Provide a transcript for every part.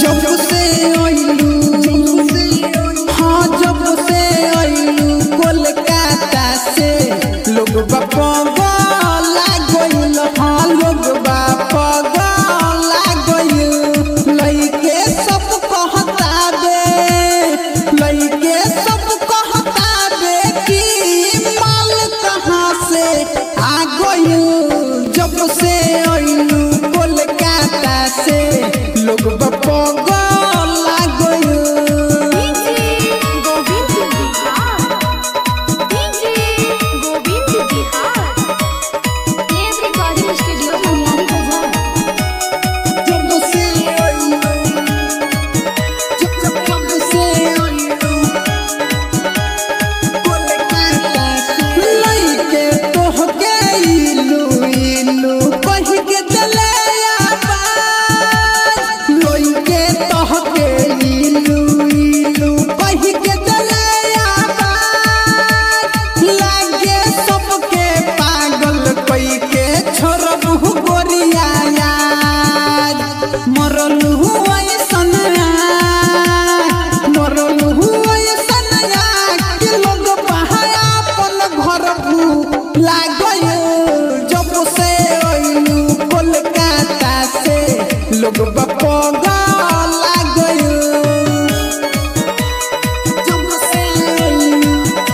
जब से आइलू हाँ जब से आइलू कोलकाता से लोग पागल गइल हाँ लोग पागल गइल लइके सब कहताबे कि माल कहाँ से आ गइल जब से आइलू कोलकाता से लोग पागल गइल। लोग पागल गइल जब से आइलू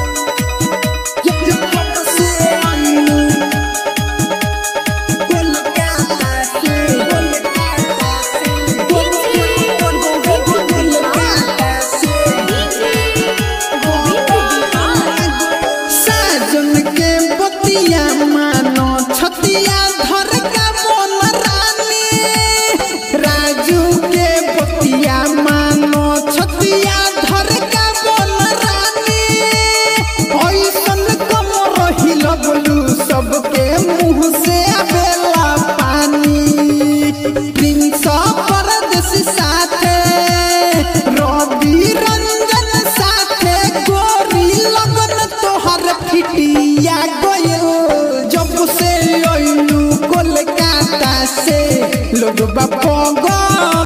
कोलकाता से साजन के बतिया मानो छतिया धर का मन रानी राजू के बतिया मानो छतिया धर का मन रानी ऐसन कम रहिल बोलू सबके मुँह से आवेला पानी प्रिंस परदेसी साथे रवि रंजन साथे गोरी लगन तोहर फिटिया गइल जब से आइलू कोलकाता से लोग पागल।